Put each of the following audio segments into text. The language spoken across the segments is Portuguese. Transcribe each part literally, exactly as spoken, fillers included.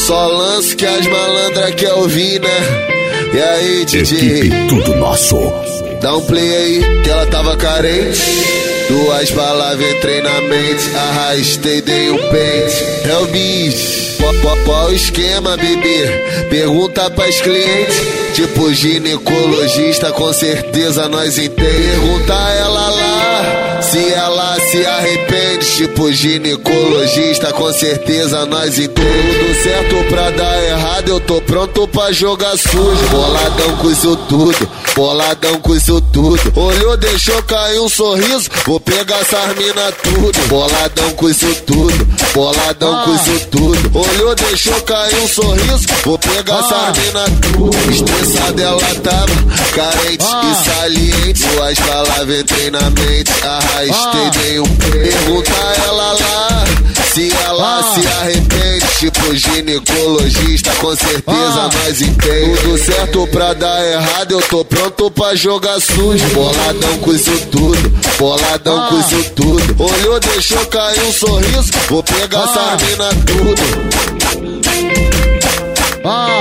Só lanço que as malandras quer ouvir, né? E aí, D J? Equipe Tudo Nosso. Dá um play aí, que ela tava carente. Duas palavras entrei na mente, arrastei, dei um pente. É o bicho, qual o esquema, bebê? Pergunta pras clientes. Tipo ginecologista, com certeza nós entende. Pergunta ela lá, se ela se arrepende. Tipo ginecologista, com certeza nós entende. Tudo certo pra dar errado, eu tô pronto pra jogar sujo. Boladão com isso tudo, boladão com isso tudo. Olhou, deixou cair um sorriso, vou pegar essas mina tudo. Boladão com isso tudo, boladão com isso tudo. Olhou, deixou cair um sorriso, vou pegar essas mina tudo. Estressada ela tava, carente e saliente. Duas palavras entrei na mente, arrastei, dei um pé. Pergunta ela lá, se ela se arrepende. Tipo ginecologista, com certeza nós entende. Tudo certo pra dar errado, eu tô pronto pra jogar sujo. Boladão com isso tudo, boladão com isso tudo. Olhou, deixou cair um sorriso, vou pegar essa mina tudo. Ah.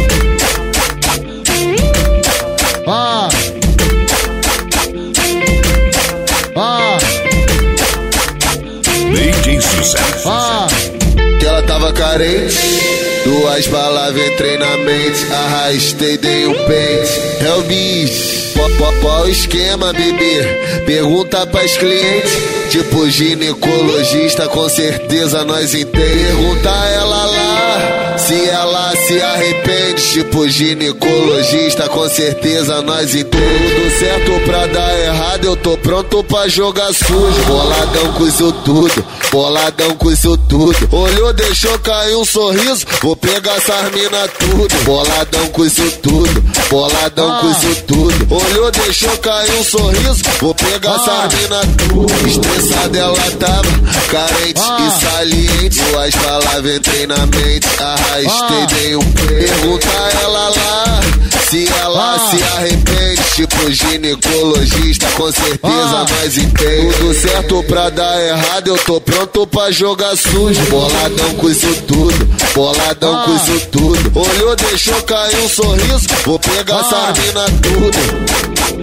Ah. Ah. D J Sucesso. Ah. Que ela tava carente, duas palavras entrei na mente, arrastei, dei um pente. É o bicho, qual o esquema, bebê? Pergunta pras clientes. Tipo ginecologista, com certeza nós entende. Pergunta ela lá, se ela se arrepende. Tipo ginecologista, com certeza nós entende. Tudo certo pra dar errado, eu tô pronto pra jogar sujo. Boladão com isso tudo, boladão com isso tudo. Olhou, deixou cair um sorriso, vou pegar essas mina tudo. Boladão com isso tudo, boladão com isso tudo. Olhou, deixou cair um sorriso, vou pegar essas mina tudo. Estressada ela tava, carente e saliente. Duas palavras entrei na mente, arrastei, dei um pé. Pergunta ela lá, se ela se arrepende. Tipo ginecologista, com certeza nós entende. Tudo certo pra dar errado, eu tô pronto pra jogar sujo. Boladão com isso tudo, boladão com isso tudo. Olhou, deixou cair um sorriso, vou pegar essa mina tudo.